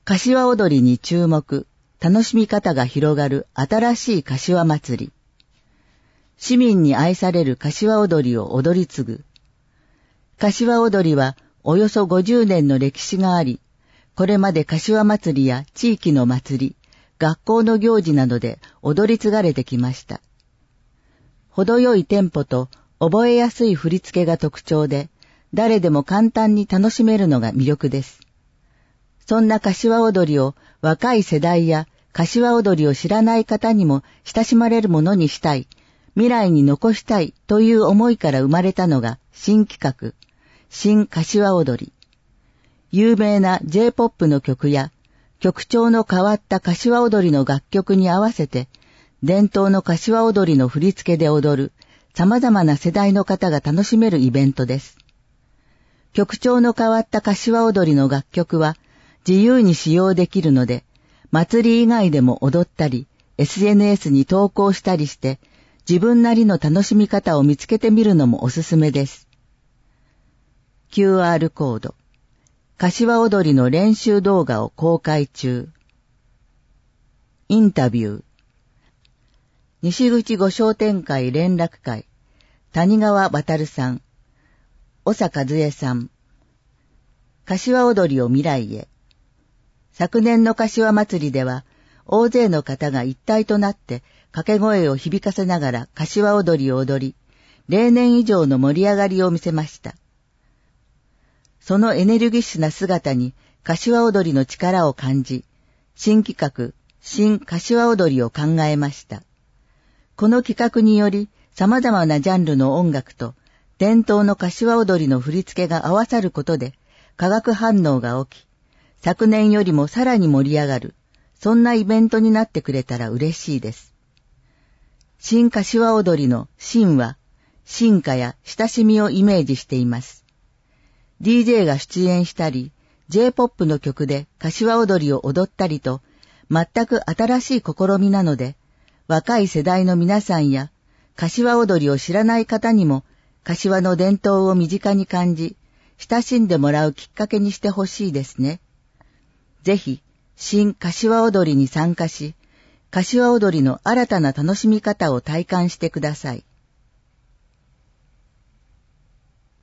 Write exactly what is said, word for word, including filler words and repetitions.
柏踊りに注目、楽しみ方が広がる新しい柏祭り。市民に愛される柏踊りを踊り継ぐ。柏踊りはおよそごじゅうねんの歴史があり、これまで柏祭りや地域の祭り、学校の行事などで踊り継がれてきました。程よいテンポと覚えやすい振り付けが特徴で、誰でも簡単に楽しめるのが魅力です。そんな柏踊りを若い世代や柏踊りを知らない方にも親しまれるものにしたい、未来に残したいという思いから生まれたのが新企画、新柏踊り。有名な ジェイポップ の曲や曲調の変わった柏踊りの楽曲に合わせて、伝統の柏踊りの振り付けで踊る様々な世代の方が楽しめるイベントです。曲調の変わった柏踊りの楽曲は自由に使用できるので、祭り以外でも踊ったり、エスエヌエス に投稿したりして、自分なりの楽しみ方を見つけてみるのもおすすめです。キューアール コード。柏踊りの練習動画を公開中。インタビュー。西口御商店会連絡会、谷川渉さん、小佐和恵さん。柏踊りを未来へ。昨年の柏祭りでは、大勢の方が一体となって掛け声を響かせながら柏踊りを踊り、例年以上の盛り上がりを見せました。そのエネルギッシュな姿に柏踊りの力を感じ、新企画、新柏踊りを考えました。この企画により、様々なジャンルの音楽と伝統の柏踊りの振り付けが合わさることで、化学反応が起き、昨年よりもさらに盛り上がる、そんなイベントになってくれたら嬉しいです。新柏踊りの新は、進化や親しみをイメージしています。ディージェー が出演したり、ジェイポップ の曲で柏踊りを踊ったりと、全く新しい試みなので、若い世代の皆さんや、柏踊りを知らない方にも、柏の伝統を身近に感じ、親しんでもらうきっかけにしてほしいですね。ぜひ、新柏踊りに参加し、柏踊りの新たな楽しみ方を体感してください。